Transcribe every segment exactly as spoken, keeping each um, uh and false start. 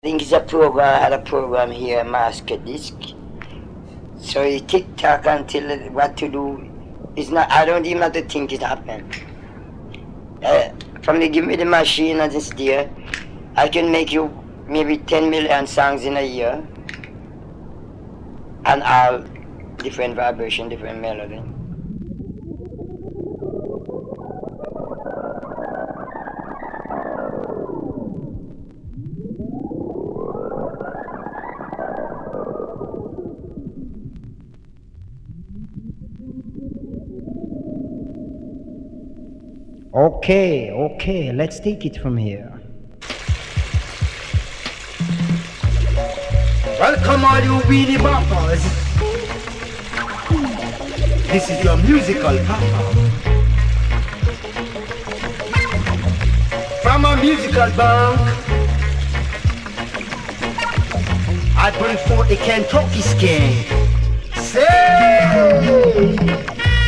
I think it's a program, I had a program here, Master Disc. So you tick tock until what to do is not, I don't even have to think it happened. Uh, from the give me the machine and it's there, I can make you maybe ten million songs in a year. And all different vibration, different melody. Okay, okay, let's take it from here. Welcome all you weenie boppers. This is your musical papa. From a musical bank, I bring forth the Kentucky skin. Say!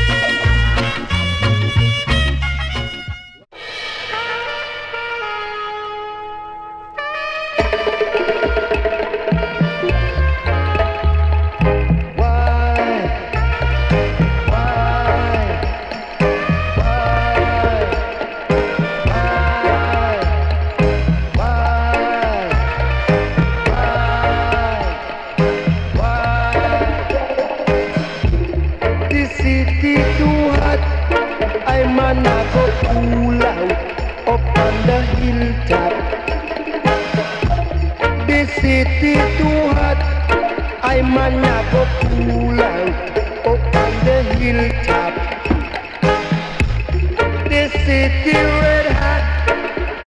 City too hot, I man a go cool out up on the hilltop. The city